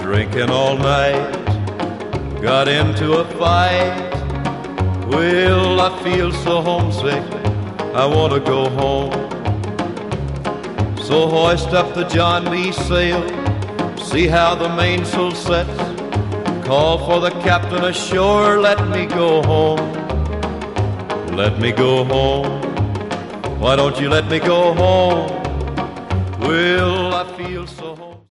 drinking all night, got into a fight. Well, I feel so homesick, I want to go home. So hoist up the John Lee sail, see how the mainsail sets, call for the captain ashore, let me go home. Let me go home. Why don't you let me go home? Well, I feel so